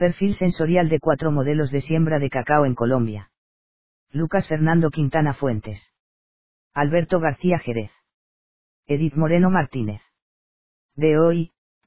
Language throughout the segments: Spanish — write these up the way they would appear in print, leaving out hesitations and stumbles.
Perfil sensorial de 4 modelos de siembra de cacao en Colombia. Lucas Fernando Quintana Fuentes. Alberto García Jerez. Edith Moreno Martínez. De hoy,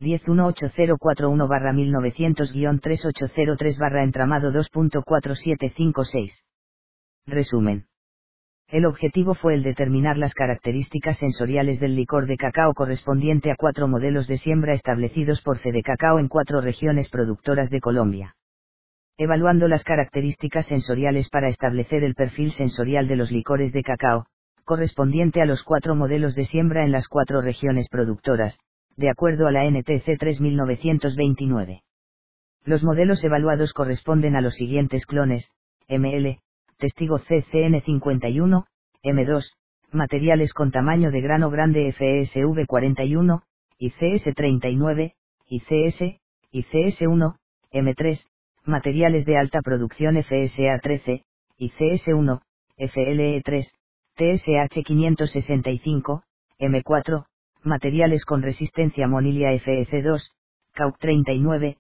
10-18041-1900-3803-entramado 2.4756. Resumen. El objetivo fue el determinar las características sensoriales del licor de cacao correspondiente a 4 modelos de siembra establecidos por Fedecacao en 4 regiones productoras de Colombia. Evaluando las características sensoriales para establecer el perfil sensorial de los licores de cacao, correspondiente a los 4 modelos de siembra en las 4 regiones productoras, de acuerdo a la NTC 3929. Los modelos evaluados corresponden a los siguientes clones: ML, testigo CCN51, M2, materiales con tamaño de grano grande FSV41, ICS39, ICS, ICS1, M3, materiales de alta producción FSA13, ICS1, FLE3, TSH565, M4, materiales con resistencia Monilia FEC2, CAUC39,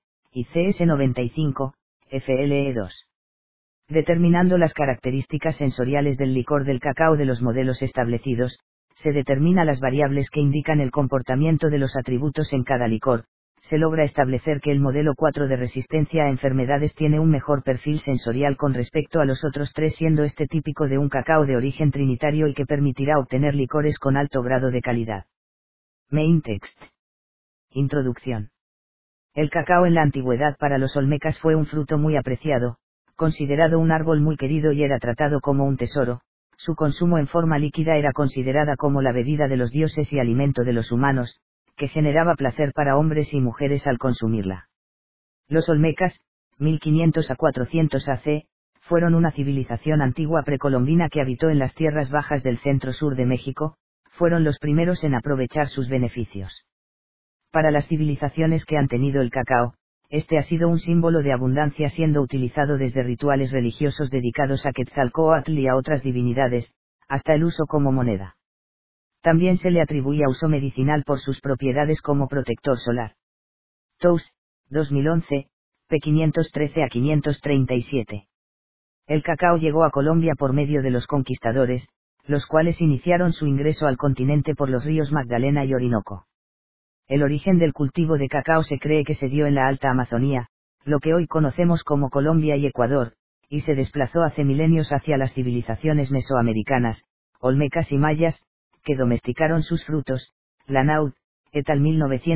ICS95, FLE2. Determinando las características sensoriales del licor del cacao de los modelos establecidos, se determina las variables que indican el comportamiento de los atributos en cada licor. Se logra establecer que el modelo 4 de resistencia a enfermedades tiene un mejor perfil sensorial con respecto a los otros 3, siendo este típico de un cacao de origen trinitario y que permitirá obtener licores con alto grado de calidad. Main text. Introducción. El cacao en la antigüedad para los olmecas fue un fruto muy apreciado, considerado un árbol muy querido y era tratado como un tesoro. Su consumo en forma líquida era considerada como la bebida de los dioses y alimento de los humanos, que generaba placer para hombres y mujeres al consumirla. Los olmecas, 1500 a 400 AC, fueron una civilización antigua precolombina que habitó en las tierras bajas del centro-sur de México, fueron los primeros en aprovechar sus beneficios. Para las civilizaciones que han tenido el cacao, este ha sido un símbolo de abundancia, siendo utilizado desde rituales religiosos dedicados a Quetzalcóatl y a otras divinidades, hasta el uso como moneda. También se le atribuía uso medicinal por sus propiedades como protector solar. Tous, 2011, p. 513 a 537. El cacao llegó a Colombia por medio de los conquistadores, los cuales iniciaron su ingreso al continente por los ríos Magdalena y Orinoco. El origen del cultivo de cacao se cree que se dio en la Alta Amazonía, lo que hoy conocemos como Colombia y Ecuador, y se desplazó hace milenios hacia las civilizaciones mesoamericanas, olmecas y mayas, que domesticaron sus frutos. Lanaud, et al.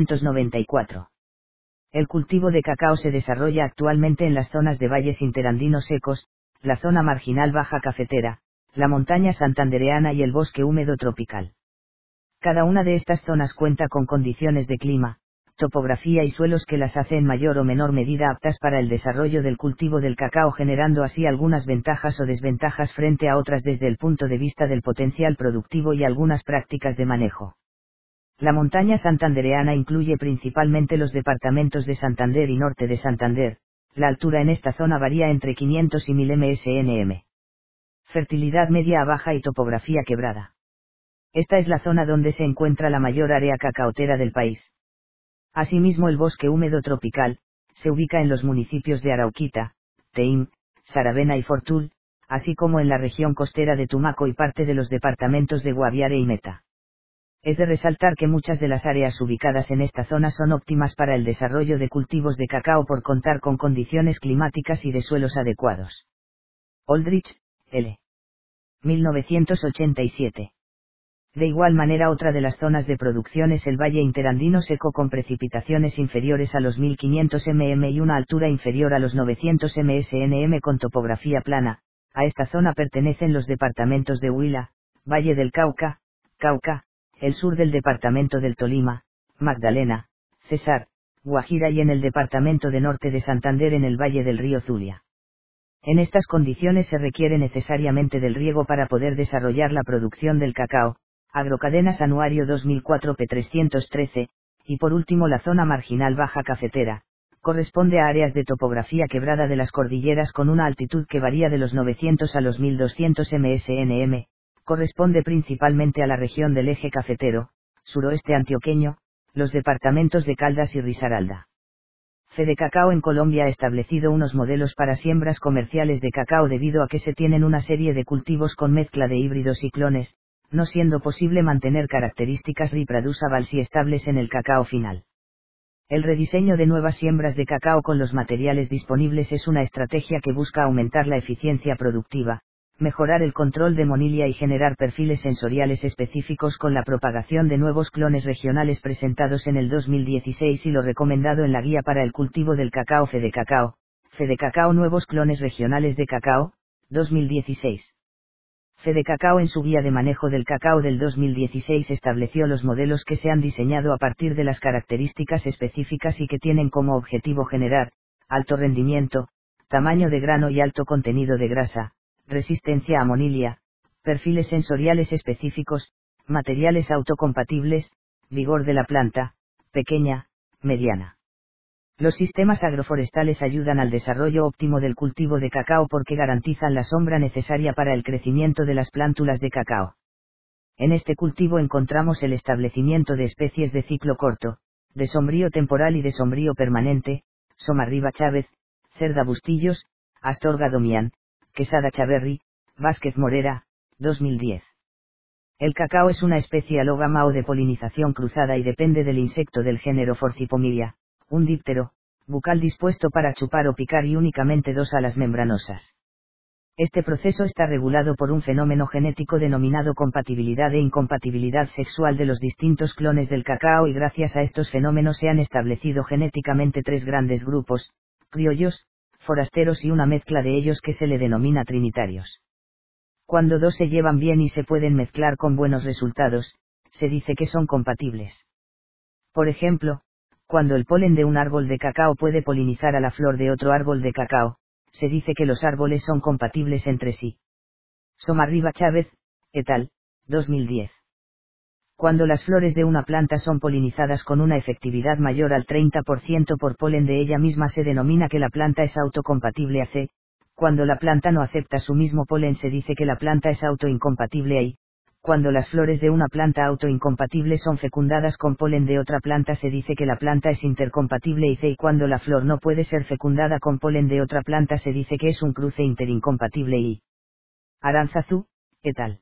1994. El cultivo de cacao se desarrolla actualmente en las zonas de valles interandinos secos, la zona marginal baja cafetera, la montaña santandereana y el bosque húmedo tropical. Cada una de estas zonas cuenta con condiciones de clima, topografía y suelos que las hace en mayor o menor medida aptas para el desarrollo del cultivo del cacao, generando así algunas ventajas o desventajas frente a otras desde el punto de vista del potencial productivo y algunas prácticas de manejo. La montaña santandereana incluye principalmente los departamentos de Santander y Norte de Santander. La altura en esta zona varía entre 500 y 1000 msnm. Fertilidad media a baja y topografía quebrada. Esta es la zona donde se encuentra la mayor área cacaotera del país. Asimismo, el bosque húmedo tropical se ubica en los municipios de Arauquita, Teim, Saravena y Fortul, así como en la región costera de Tumaco y parte de los departamentos de Guaviare y Meta. Es de resaltar que muchas de las áreas ubicadas en esta zona son óptimas para el desarrollo de cultivos de cacao por contar con condiciones climáticas y de suelos adecuados. Aldrich, L. 1987. De igual manera, otra de las zonas de producción es el valle interandino seco con precipitaciones inferiores a los 1500 mm y una altura inferior a los 900 msnm con topografía plana. A esta zona pertenecen los departamentos de Huila, Valle del Cauca, Cauca, el sur del departamento del Tolima, Magdalena, Cesar, Guajira y en el departamento de Norte de Santander en el valle del río Zulia. En estas condiciones se requiere necesariamente del riego para poder desarrollar la producción del cacao. Agrocadenas Anuario 2004 p. 313, y por último la zona marginal baja cafetera, corresponde a áreas de topografía quebrada de las cordilleras con una altitud que varía de los 900 a los 1200 msnm, corresponde principalmente a la región del eje cafetero, suroeste antioqueño, los departamentos de Caldas y Risaralda. Fedecacao en Colombia ha establecido unos modelos para siembras comerciales de cacao debido a que se tienen una serie de cultivos con mezcla de híbridos y clones, no siendo posible mantener características reproducibles y estables en el cacao final. El rediseño de nuevas siembras de cacao con los materiales disponibles es una estrategia que busca aumentar la eficiencia productiva, mejorar el control de monilía y generar perfiles sensoriales específicos con la propagación de nuevos clones regionales presentados en el 2016 y lo recomendado en la guía para el cultivo del cacao Fedecacao, Fedecacao Nuevos Clones Regionales de Cacao, 2016. Fedecacao en su guía de manejo del cacao del 2016 estableció los modelos que se han diseñado a partir de las características específicas y que tienen como objetivo generar alto rendimiento, tamaño de grano y alto contenido de grasa, resistencia a monilía, perfiles sensoriales específicos, materiales autocompatibles, vigor de la planta, pequeña, mediana. Los sistemas agroforestales ayudan al desarrollo óptimo del cultivo de cacao porque garantizan la sombra necesaria para el crecimiento de las plántulas de cacao. En este cultivo encontramos el establecimiento de especies de ciclo corto, de sombrío temporal y de sombrío permanente, Somarriba Chávez, Cerda Bustillos, Astorga Domián, Quesada Chaverri, Vázquez Morera, 2010. El cacao es una especie alógama o de polinización cruzada y depende del insecto del género Forcipomilia, un díptero, bucal dispuesto para chupar o picar y únicamente dos alas membranosas. Este proceso está regulado por un fenómeno genético denominado compatibilidad e incompatibilidad sexual de los distintos clones del cacao y gracias a estos fenómenos se han establecido genéticamente tres grandes grupos, criollos, forasteros y una mezcla de ellos que se le denomina trinitarios. Cuando dos se llevan bien y se pueden mezclar con buenos resultados, se dice que son compatibles. Por ejemplo, cuando el polen de un árbol de cacao puede polinizar a la flor de otro árbol de cacao, se dice que los árboles son compatibles entre sí. Somarriba Chávez, et al., 2010. Cuando las flores de una planta son polinizadas con una efectividad mayor al 30% por polen de ella misma se denomina que la planta es autocompatible AC, cuando la planta no acepta su mismo polen se dice que la planta es autoincompatible AI, cuando las flores de una planta autoincompatible son fecundadas con polen de otra planta se dice que la planta es intercompatible IC y cuando la flor no puede ser fecundada con polen de otra planta se dice que es un cruce interincompatible I. Aranzazú, et al.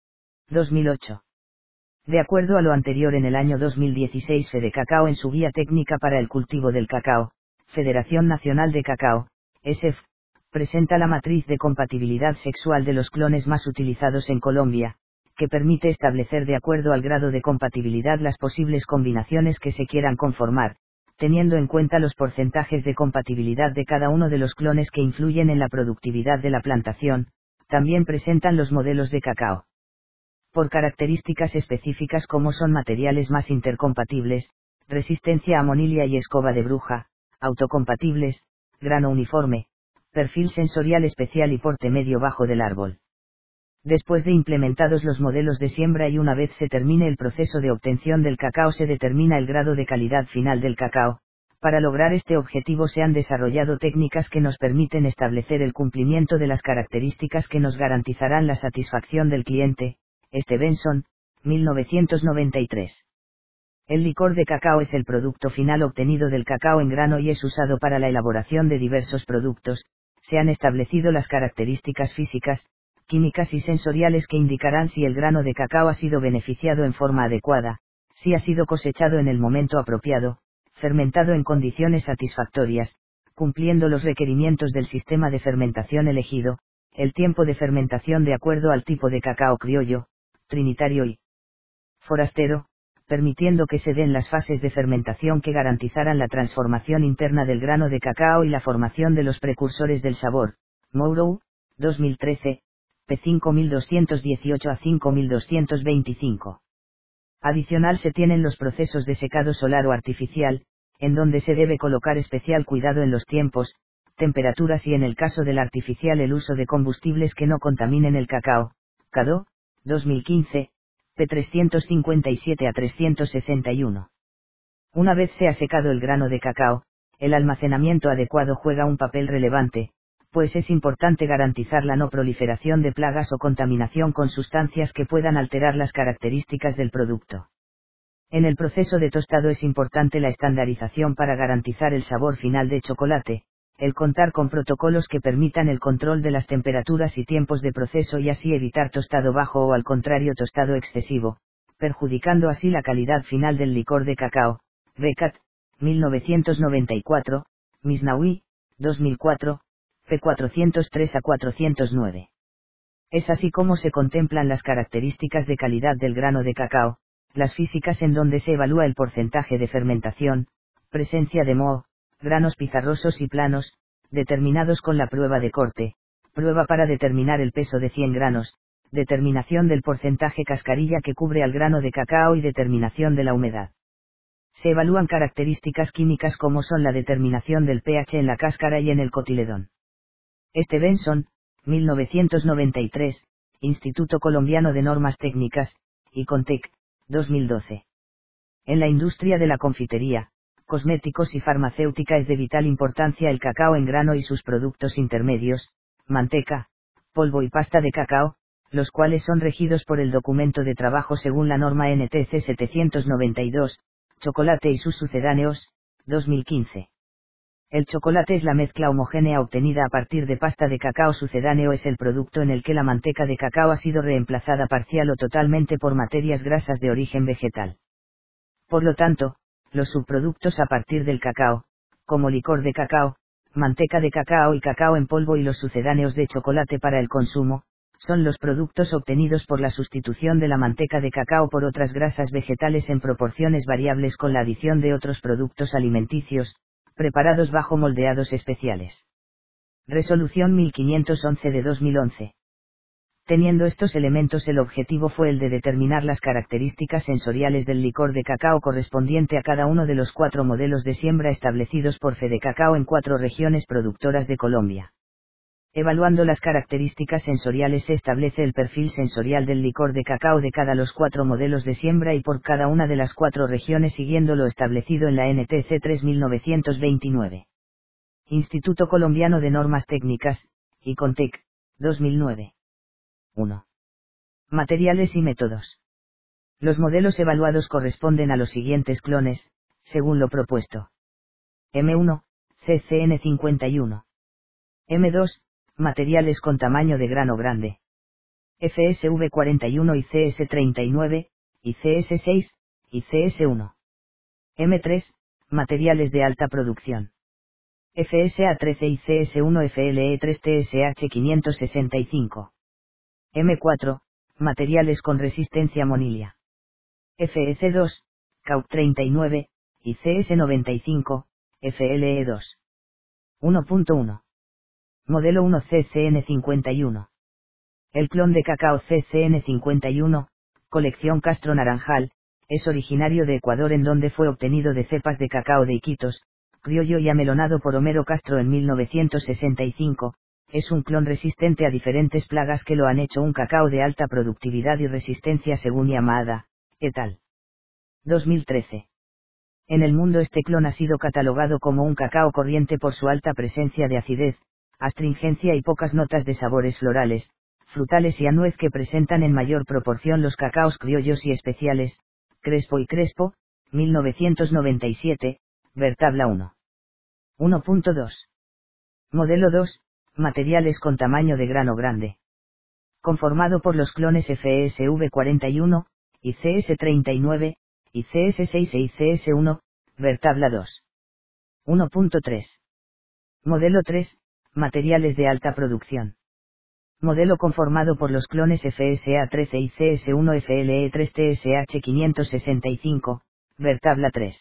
2008. De acuerdo a lo anterior en el año 2016 Fedecacao en su guía técnica para el cultivo del cacao, Federación Nacional de Cacao, SF, presenta la matriz de compatibilidad sexual de los clones más utilizados en Colombia, que permite establecer de acuerdo al grado de compatibilidad las posibles combinaciones que se quieran conformar, teniendo en cuenta los porcentajes de compatibilidad de cada uno de los clones que influyen en la productividad de la plantación. También presentan los modelos de cacao por características específicas como son materiales más intercompatibles, resistencia a monilía y escoba de bruja, autocompatibles, grano uniforme, perfil sensorial especial y porte medio bajo del árbol. Después de implementados los modelos de siembra y una vez se termine el proceso de obtención del cacao se determina el grado de calidad final del cacao. Para lograr este objetivo se han desarrollado técnicas que nos permiten establecer el cumplimiento de las características que nos garantizarán la satisfacción del cliente. Benson, 1993. El licor de cacao es el producto final obtenido del cacao en grano y es usado para la elaboración de diversos productos. Se han establecido las características físicas, químicas y sensoriales que indicarán si el grano de cacao ha sido beneficiado en forma adecuada, si ha sido cosechado en el momento apropiado, fermentado en condiciones satisfactorias, cumpliendo los requerimientos del sistema de fermentación elegido, el tiempo de fermentación de acuerdo al tipo de cacao criollo, trinitario y forastero, permitiendo que se den las fases de fermentación que garantizaran la transformación interna del grano de cacao y la formación de los precursores del sabor. Mourou, 2013, p. 5218 a 5225. Adicional se tienen los procesos de secado solar o artificial, en donde se debe colocar especial cuidado en los tiempos, temperaturas y en el caso del artificial el uso de combustibles que no contaminen el cacao. CADO, 2015, p. 357 a 361. Una vez se ha secado el grano de cacao, el almacenamiento adecuado juega un papel relevante, pues es importante garantizar la no proliferación de plagas o contaminación con sustancias que puedan alterar las características del producto. En el proceso de tostado es importante la estandarización para garantizar el sabor final de chocolate, el contar con protocolos que permitan el control de las temperaturas y tiempos de proceso y así evitar tostado bajo o al contrario tostado excesivo, perjudicando así la calidad final del licor de cacao. Becat, 1994, Misnaoui, 2004, p. 403 a 409. Es así como se contemplan las características de calidad del grano de cacao, las físicas en donde se evalúa el porcentaje de fermentación, presencia de moho, granos pizarrosos y planos, determinados con la prueba de corte, prueba para determinar el peso de 100 granos, determinación del porcentaje cascarilla que cubre al grano de cacao y determinación de la humedad. Se evalúan características químicas como son la determinación del pH en la cáscara y en el cotiledón. Benson, 1993, Instituto Colombiano de Normas Técnicas, y Contec, 2012. En la industria de la confitería, cosméticos y farmacéutica es de vital importancia el cacao en grano y sus productos intermedios, manteca, polvo y pasta de cacao, los cuales son regidos por el documento de trabajo según la norma NTC 792, chocolate y sus sucedáneos, 2015. El chocolate es la mezcla homogénea obtenida a partir de pasta de cacao. Sucedáneo es el producto en el que la manteca de cacao ha sido reemplazada parcial o totalmente por materias grasas de origen vegetal. Por lo tanto, los subproductos a partir del cacao, como licor de cacao, manteca de cacao y cacao en polvo y los sucedáneos de chocolate para el consumo, son los productos obtenidos por la sustitución de la manteca de cacao por otras grasas vegetales en proporciones variables con la adición de otros productos alimenticios, preparados bajo moldeados especiales. Resolución 1511 de 2011. Teniendo estos elementos, el objetivo fue el de determinar las características sensoriales del licor de cacao correspondiente a cada uno de los 4 modelos de siembra establecidos por Fedecacao en 4 regiones productoras de Colombia. Evaluando las características sensoriales se establece el perfil sensorial del licor de cacao de cada los 4 modelos de siembra y por cada una de las 4 regiones siguiendo lo establecido en la NTC 3929. Instituto Colombiano de Normas Técnicas, ICONTEC, 2009. 1. Materiales y métodos. Los modelos evaluados corresponden a los siguientes clones, según lo propuesto. M1, CCN51. M2, materiales con tamaño de grano grande. FSV41 y CS39, y CS6, y CS1. M3, materiales de alta producción. FSA13 y CS1 FLE3 TSH565. M4, materiales con resistencia monilia. FEC2, CAUP39, y CS95, FLE2. 1.1. Modelo 1 CCN51. El clon de cacao CCN51, colección Castro Naranjal, es originario de Ecuador en donde fue obtenido de cepas de cacao de Iquitos, criollo y amelonado por Homero Castro en 1965, es un clon resistente a diferentes plagas que lo han hecho un cacao de alta productividad y resistencia según Yamada, et al. 2013. En el mundo este clon ha sido catalogado como un cacao corriente por su alta presencia de acidez, astringencia y pocas notas de sabores florales, frutales y a nuez que presentan en mayor proporción los cacaos criollos y especiales, Crespo y Crespo, 1997, ver tabla 1. 1.2. Modelo 2, materiales con tamaño de grano grande. Conformado por los clones FSV41, y CS39, y CS6 y CS1, ver tabla 2. 1.3. Modelo 3, materiales de alta producción. Modelo conformado por los clones FSA13 y CS1 FLE3 TSH565, ver tabla 3.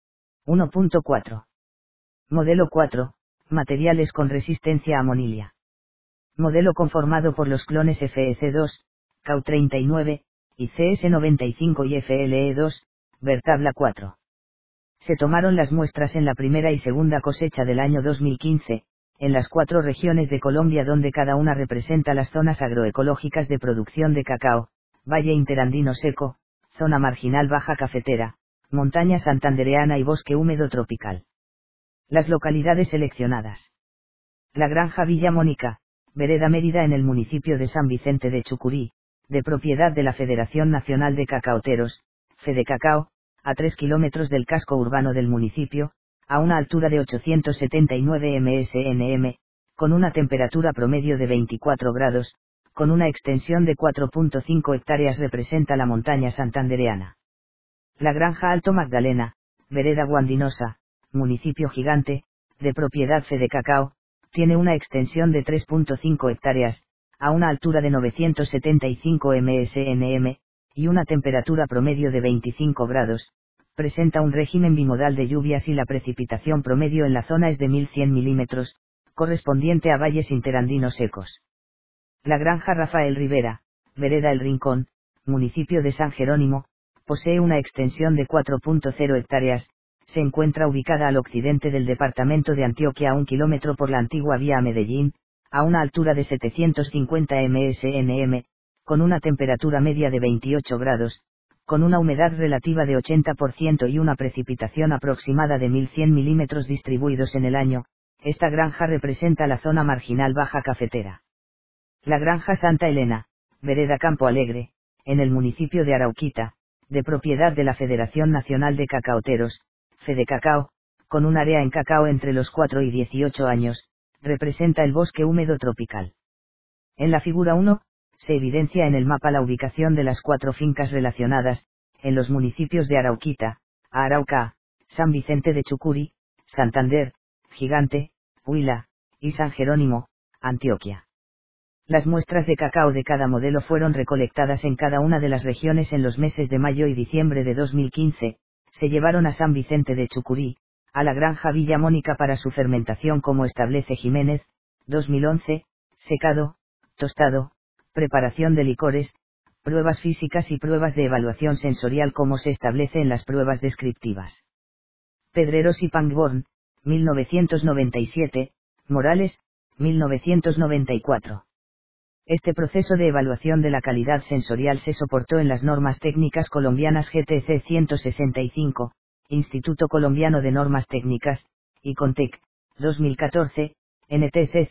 1.4. Modelo 4, materiales con resistencia a monilia. Modelo conformado por los clones FEC2, CAU39, y CS95 y FLE2, ver tabla 4. Se tomaron las muestras en la primera y segunda cosecha del año 2015, en las 4 regiones de Colombia donde cada una representa las zonas agroecológicas de producción de cacao, Valle Interandino Seco, Zona Marginal Baja Cafetera, Montaña Santandereana y Bosque Húmedo Tropical. Las localidades seleccionadas. La Granja Villa Mónica, Vereda Mérida en el municipio de San Vicente de Chucurí, de propiedad de la Federación Nacional de Cacaoteros, Fedecacao, a 3 kilómetros del casco urbano del municipio, a una altura de 879 msnm, con una temperatura promedio de 24 grados, con una extensión de 4.5 hectáreas representa la montaña santandereana. La Granja Alto Magdalena, vereda Guandinosa, municipio Gigante, de propiedad Fedecacao, tiene una extensión de 3.5 hectáreas, a una altura de 975 msnm, y una temperatura promedio de 25 grados, presenta un régimen bimodal de lluvias y la precipitación promedio en la zona es de 1100 milímetros, correspondiente a valles interandinos secos. La Granja Rafael Rivera, vereda El Rincón, municipio de San Jerónimo, posee una extensión de 4.0 hectáreas, se encuentra ubicada al occidente del departamento de Antioquia a 1 kilómetro por la antigua vía a Medellín, a una altura de 750 msnm, con una temperatura media de 28 grados, con una humedad relativa de 80% y una precipitación aproximada de 1100 milímetros distribuidos en el año. Esta granja representa la zona marginal baja cafetera. La Granja Santa Elena, vereda Campo Alegre, en el municipio de Arauquita, de propiedad de la Federación Nacional de Cacaoteros, Fedecacao, con un área en cacao entre los 4 y 18 años, representa el bosque húmedo tropical. En la figura 1, se evidencia en el mapa la ubicación de las 4 fincas relacionadas, en los municipios de Arauquita, Arauca, San Vicente de Chucuri, Santander, Gigante, Huila, y San Jerónimo, Antioquia. Las muestras de cacao de cada modelo fueron recolectadas en cada una de las regiones en los meses de mayo y diciembre de 2015, se llevaron a San Vicente de Chucurí, a la Granja Villa Mónica para su fermentación como establece Jiménez, 2011, secado, tostado, preparación de licores, pruebas físicas y pruebas de evaluación sensorial como se establece en las pruebas descriptivas. Pedreros y Pangborn, 1997, Morales, 1994. Este proceso de evaluación de la calidad sensorial se soportó en las normas técnicas colombianas GTC 165, Instituto Colombiano de Normas Técnicas, y CONTEC, 2014, NTC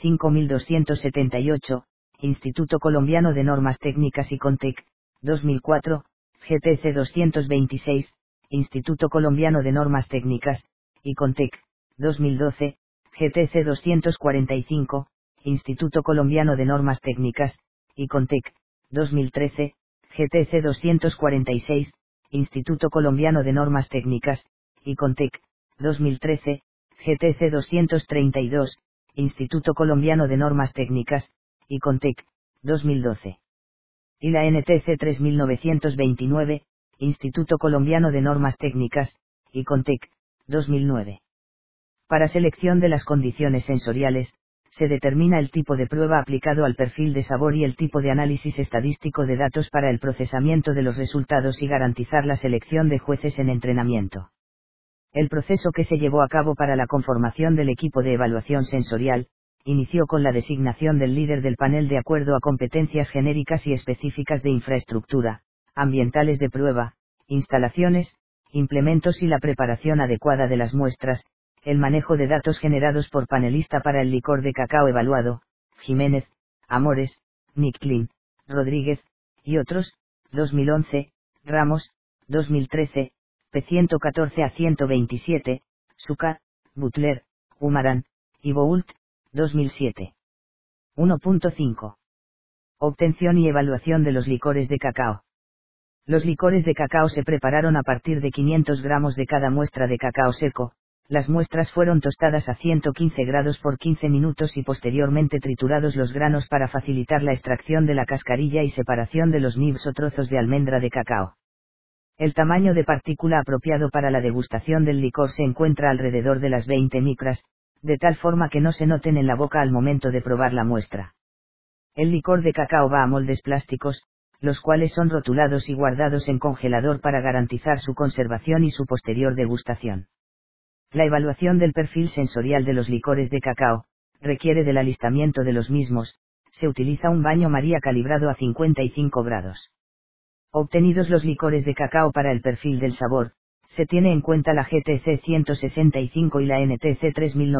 5278, Instituto Colombiano de Normas Técnicas y CONTEC, 2004, GTC 226, Instituto Colombiano de Normas Técnicas, y CONTEC, 2012, GTC 245, Instituto Colombiano de Normas Técnicas, y CONTEC, 2013, GTC 246, Instituto Colombiano de Normas Técnicas, y CONTEC, 2013, GTC 232, Instituto Colombiano de Normas Técnicas, y CONTEC, 2012. Y la NTC 3929, Instituto Colombiano de Normas Técnicas, y CONTEC, 2009. Para selección de las condiciones sensoriales, se determina el tipo de prueba aplicado al perfil de sabor y el tipo de análisis estadístico de datos para el procesamiento de los resultados y garantizar la selección de jueces en entrenamiento. El proceso que se llevó a cabo para la conformación del equipo de evaluación sensorial, inició con la designación del líder del panel de acuerdo a competencias genéricas y específicas de infraestructura, ambientales de prueba, instalaciones, implementos y la preparación adecuada de las muestras, el manejo de datos generados por panelista para el licor de cacao evaluado, Jiménez, Amores, Nicklin, Rodríguez, y otros, 2011, Ramos, 2013, P114 a 127, Suca, Butler, Humarán, y Boult, 2007. 1.5. Obtención y evaluación de los licores de cacao. Los licores de cacao se prepararon a partir de 500 gramos de cada muestra de cacao seco. Las muestras fueron tostadas a 115 grados por 15 minutos y posteriormente triturados los granos para facilitar la extracción de la cascarilla y separación de los nibs o trozos de almendra de cacao. El tamaño de partícula apropiado para la degustación del licor se encuentra alrededor de las 20 micras, de tal forma que no se noten en la boca al momento de probar la muestra. El licor de cacao va a moldes plásticos, los cuales son rotulados y guardados en congelador para garantizar su conservación y su posterior degustación. La evaluación del perfil sensorial de los licores de cacao, requiere del alistamiento de los mismos, se utiliza un baño María calibrado a 55 grados. Obtenidos los licores de cacao para el perfil del sabor, se tiene en cuenta la GTC 165 y la NTC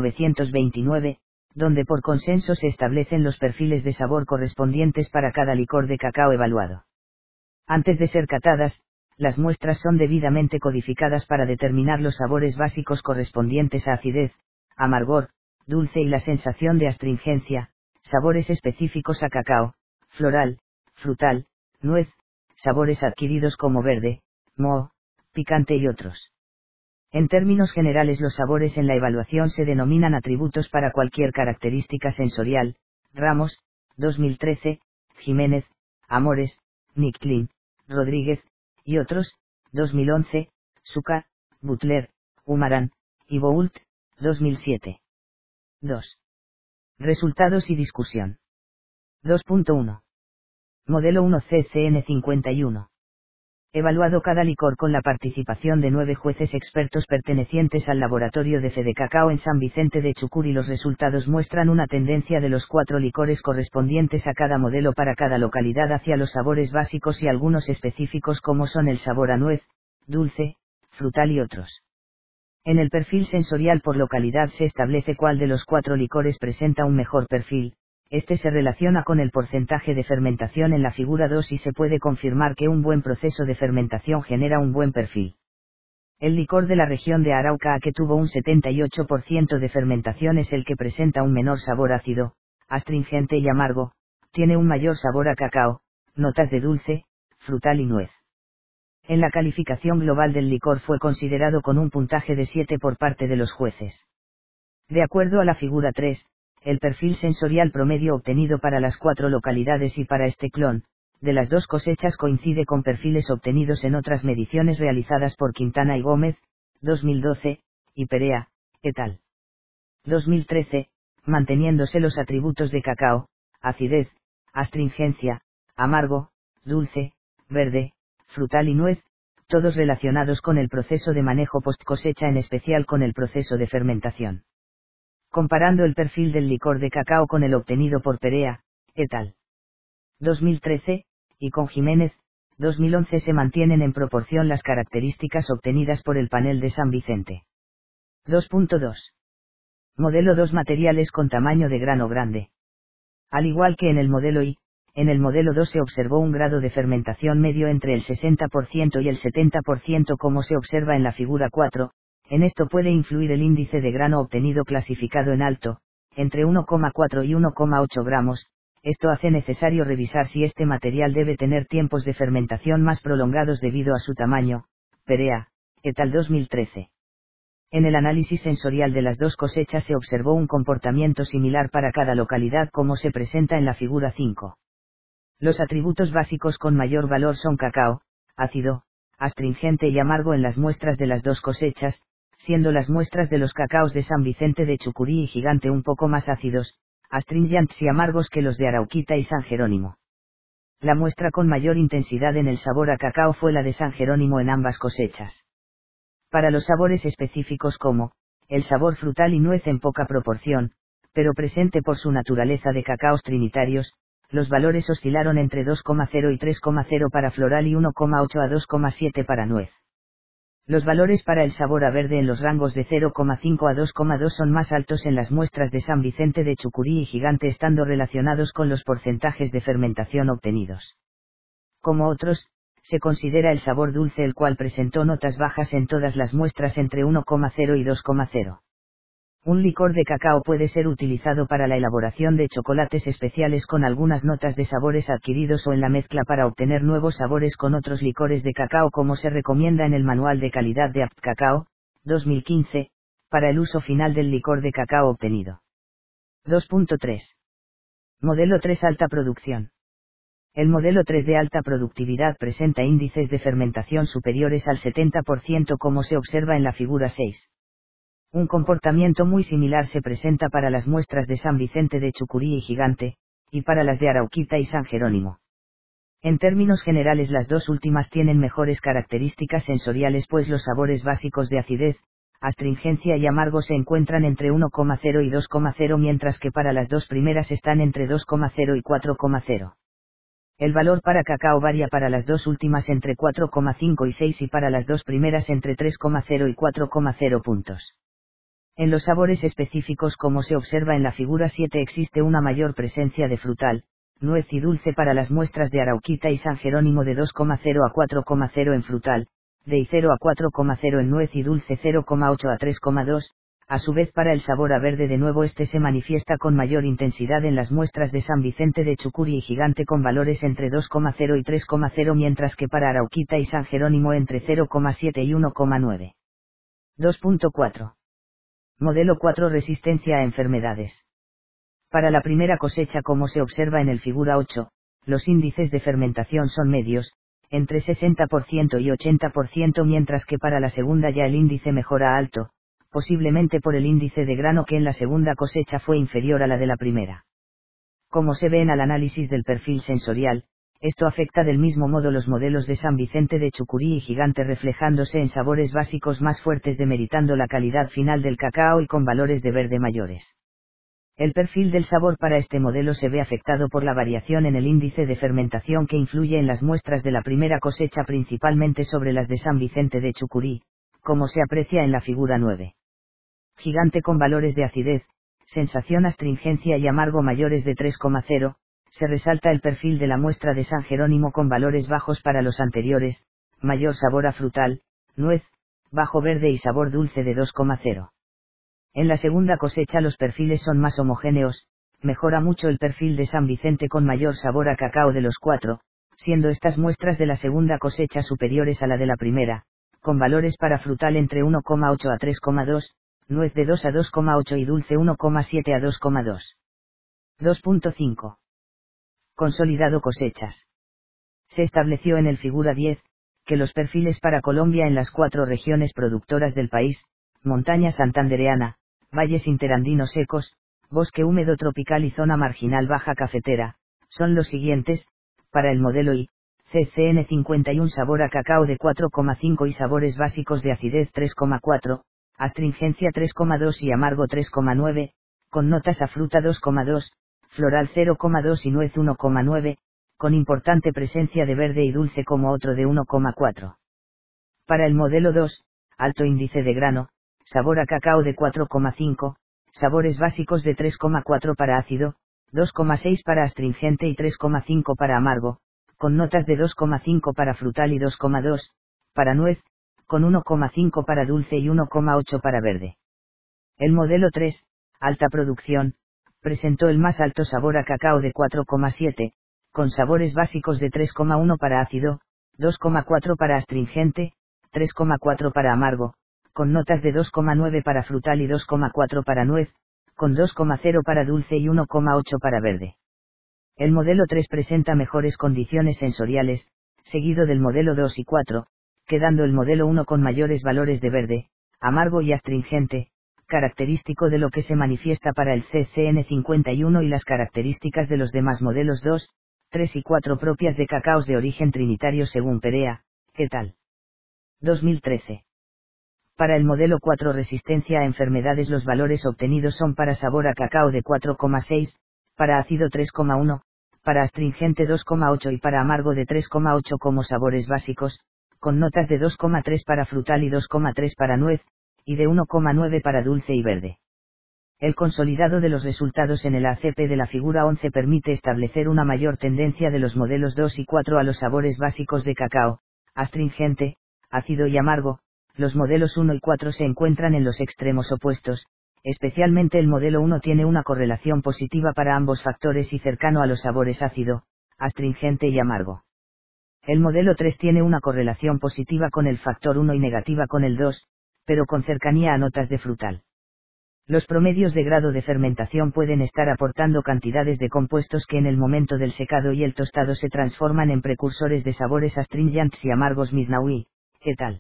3929, donde por consenso se establecen los perfiles de sabor correspondientes para cada licor de cacao evaluado. Antes de ser catadas, las muestras son debidamente codificadas para determinar los sabores básicos correspondientes a acidez, amargor, dulce y la sensación de astringencia, sabores específicos a cacao, floral, frutal, nuez, sabores adquiridos como verde, moho, picante y otros. En términos generales, los sabores en la evaluación se denominan atributos para cualquier característica sensorial. Ramos, 2013, Jiménez, Amores, Nicklin, Rodríguez, y otros, 2011, Suca, Butler, Umaran, y Boult, 2007. 2. Resultados y discusión. 2.1. Modelo 1 CCN 51. Evaluado cada licor con la participación de 9 jueces expertos pertenecientes al laboratorio de fe de cacao en San Vicente de Chucur, y los resultados muestran una tendencia de los 4 licores correspondientes a cada modelo para cada localidad hacia los sabores básicos y algunos específicos como son el sabor a nuez, dulce, frutal y otros. En el perfil sensorial por localidad se establece cuál de los 4 licores presenta un mejor perfil. Este se relaciona con el porcentaje de fermentación en la figura 2 y se puede confirmar que un buen proceso de fermentación genera un buen perfil. El licor de la región de Arauca, que tuvo un 78% de fermentación, es el que presenta un menor sabor ácido, astringente y amargo, tiene un mayor sabor a cacao, notas de dulce, frutal y nuez. En la calificación global del licor fue considerado con un puntaje de 7 por parte de los jueces. De acuerdo a la figura 3, el perfil sensorial promedio obtenido para las 4 localidades y para este clon, de las 2 cosechas, coincide con perfiles obtenidos en otras mediciones realizadas por Quintana y Gómez, 2012, y Perea, et al. 2013, manteniéndose los atributos de cacao, acidez, astringencia, amargo, dulce, verde, frutal y nuez, todos relacionados con el proceso de manejo post cosecha, en especial con el proceso de fermentación. Comparando el perfil del licor de cacao con el obtenido por Perea, et al. 2013, y con Jiménez, 2011, se mantienen en proporción las características obtenidas por el panel de San Vicente. 2.2. Modelo 2. Materiales con tamaño de grano grande. Al igual que en el modelo I, en el modelo 2 se observó un grado de fermentación medio entre el 60% y el 70%, como se observa en la figura 4. En esto puede influir el índice de grano obtenido clasificado en alto, entre 1,4 y 1,8 gramos. Esto hace necesario revisar si este material debe tener tiempos de fermentación más prolongados debido a su tamaño. Perea, et al. 2013. En el análisis sensorial de las 2 cosechas se observó un comportamiento similar para cada localidad, como se presenta en la figura 5. Los atributos básicos con mayor valor son cacao, ácido, astringente y amargo en las muestras de las 2 cosechas, siendo las muestras de los cacaos de San Vicente de Chucurí y Gigante un poco más ácidos, astringentes y amargos que los de Arauquita y San Jerónimo. La muestra con mayor intensidad en el sabor a cacao fue la de San Jerónimo en ambas cosechas. Para los sabores específicos como el sabor frutal y nuez, en poca proporción, pero presente por su naturaleza de cacaos trinitarios, los valores oscilaron entre 2,0 y 3,0 para floral y 1,8 a 2,7 para nuez. Los valores para el sabor a verde en los rangos de 0,5 a 2,2 son más altos en las muestras de San Vicente de Chucurí y Gigante, estando relacionados con los porcentajes de fermentación obtenidos. Como otros, se considera el sabor dulce, el cual presentó notas bajas en todas las muestras entre 1,0 y 2,0. Un licor de cacao puede ser utilizado para la elaboración de chocolates especiales con algunas notas de sabores adquiridos o en la mezcla para obtener nuevos sabores con otros licores de cacao, como se recomienda en el Manual de Calidad de Apt Cacao, 2015, para el uso final del licor de cacao obtenido. 2.3. Modelo 3. Alta producción. El modelo 3 de alta productividad presenta índices de fermentación superiores al 70%, como se observa en la figura 6. Un comportamiento muy similar se presenta para las muestras de San Vicente de Chucurí y Gigante, y para las de Arauquita y San Jerónimo. En términos generales, las 2 últimas tienen mejores características sensoriales, pues los sabores básicos de acidez, astringencia y amargo se encuentran entre 1,0 y 2,0, mientras que para las 2 primeras están entre 2,0 y 4,0. El valor para cacao varía para las 2 últimas entre 4,5 y 6 y para las 2 primeras entre 3,0 y 4,0 puntos. En los sabores específicos, como se observa en la figura 7, existe una mayor presencia de frutal, nuez y dulce para las muestras de Arauquita y San Jerónimo de 2,0 a 4,0 en frutal, de 0 a 4,0 en nuez y dulce 0,8 a 3,2, a su vez para el sabor a verde de nuevo este se manifiesta con mayor intensidad en las muestras de San Vicente de Chucurí y Gigante con valores entre 2,0 y 3,0 mientras que para Arauquita y San Jerónimo entre 0,7 y 1,9. 2.4. Modelo 4 Resistencia a enfermedades. Para la primera cosecha como se observa en el figura 8, los índices de fermentación son medios, entre 60% y 80% mientras que para la segunda ya el índice mejora a alto, posiblemente por el índice de grano que en la segunda cosecha fue inferior a la de la primera. Como se ve en el análisis del perfil sensorial, esto afecta del mismo modo los modelos de San Vicente de Chucurí y Gigante reflejándose en sabores básicos más fuertes demeritando la calidad final del cacao y con valores de verde mayores. El perfil del sabor para este modelo se ve afectado por la variación en el índice de fermentación que influye en las muestras de la primera cosecha principalmente sobre las de San Vicente de Chucurí, como se aprecia en la figura 9. Gigante con valores de acidez, sensación astringencia y amargo mayores de 3,0, se resalta el perfil de la muestra de San Jerónimo con valores bajos para los anteriores, mayor sabor a frutal, nuez, bajo verde y sabor dulce de 2,0. En la segunda cosecha los perfiles son más homogéneos, mejora mucho el perfil de San Vicente con mayor sabor a cacao de los 4, siendo estas muestras de la segunda cosecha superiores a la de la primera, con valores para frutal entre 1,8 a 3,2, nuez de 2 a 2,8 y dulce 1,7 a 2,2. 2.5. Consolidado cosechas. Se estableció en el figura 10, que los perfiles para Colombia en las 4 regiones productoras del país, montaña santandereana, valles interandinos secos, bosque húmedo tropical y zona marginal baja cafetera, son los siguientes, para el modelo I, CCN 51 sabor a cacao de 4,5 y sabores básicos de acidez 3,4, astringencia 3,2 y amargo 3,9, con notas a fruta 2,2, floral 0,2 y nuez 1,9, con importante presencia de verde y dulce como otro de 1,4. Para el modelo 2, alto índice de grano, sabor a cacao de 4,5, sabores básicos de 3,4 para ácido, 2,6 para astringente y 3,5 para amargo, con notas de 2,5 para frutal y 2,2, para nuez, con 1,5 para dulce y 1,8 para verde. El modelo 3, alta producción, presentó el más alto sabor a cacao de 4,7, con sabores básicos de 3,1 para ácido, 2,4 para astringente, 3,4 para amargo, con notas de 2,9 para frutal y 2,4 para nuez, con 2,0 para dulce y 1,8 para verde. El modelo 3 presenta mejores condiciones sensoriales, seguido del modelo 2 y 4, quedando el modelo 1 con mayores valores de verde, amargo y astringente, característico de lo que se manifiesta para el CCN 51 y las características de los demás modelos 2, 3 y 4 propias de cacaos de origen trinitario según Perea, et al. 2013. Para el modelo 4 resistencia a enfermedades los valores obtenidos son para sabor a cacao de 4,6, para ácido 3,1, para astringente 2,8 y para amargo de 3,8 como sabores básicos, con notas de 2,3 para frutal y 2,3 para nuez, y de 1,9 para dulce y verde. El consolidado de los resultados en el ACP de la figura 11 permite establecer una mayor tendencia de los modelos 2 y 4 a los sabores básicos de cacao, astringente, ácido y amargo. Los modelos 1 y 4 se encuentran en los extremos opuestos, especialmente el modelo 1 tiene una correlación positiva para ambos factores y cercano a los sabores ácido, astringente y amargo. El modelo 3 tiene una correlación positiva con el factor 1 y negativa con el 2, pero con cercanía a notas de frutal. Los promedios de grado de fermentación pueden estar aportando cantidades de compuestos que en el momento del secado y el tostado se transforman en precursores de sabores astringentes y amargos Misnaoui, et al.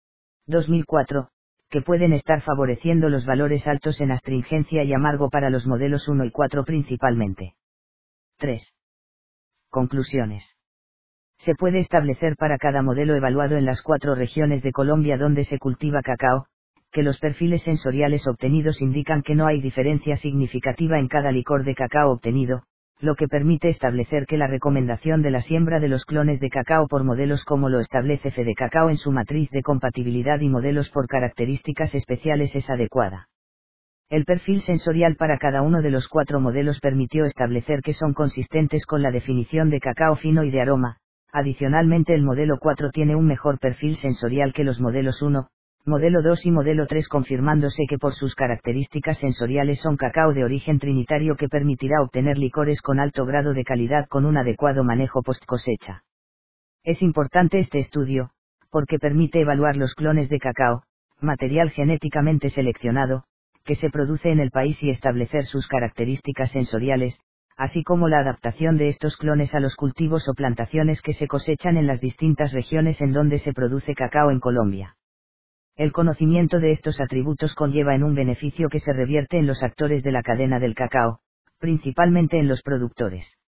2004, que pueden estar favoreciendo los valores altos en astringencia y amargo para los modelos 1 y 4 principalmente. 3. Conclusiones. Se puede establecer para cada modelo evaluado en las 4 regiones de Colombia donde se cultiva cacao, que los perfiles sensoriales obtenidos indican que no hay diferencia significativa en cada licor de cacao obtenido, lo que permite establecer que la recomendación de la siembra de los clones de cacao por modelos como lo establece Fede Cacao en su matriz de compatibilidad y modelos por características especiales es adecuada. El perfil sensorial para cada uno de los 4 modelos permitió establecer que son consistentes con la definición de cacao fino y de aroma. Adicionalmente, el modelo 4 tiene un mejor perfil sensorial que los modelos 1, modelo 2 y modelo 3, confirmándose que por sus características sensoriales son cacao de origen trinitario que permitirá obtener licores con alto grado de calidad con un adecuado manejo post cosecha. Es importante este estudio, porque permite evaluar los clones de cacao, material genéticamente seleccionado, que se produce en el país y establecer sus características sensoriales, así como la adaptación de estos clones a los cultivos o plantaciones que se cosechan en las distintas regiones en donde se produce cacao en Colombia. El conocimiento de estos atributos conlleva en un beneficio que se revierte en los actores de la cadena del cacao, principalmente en los productores.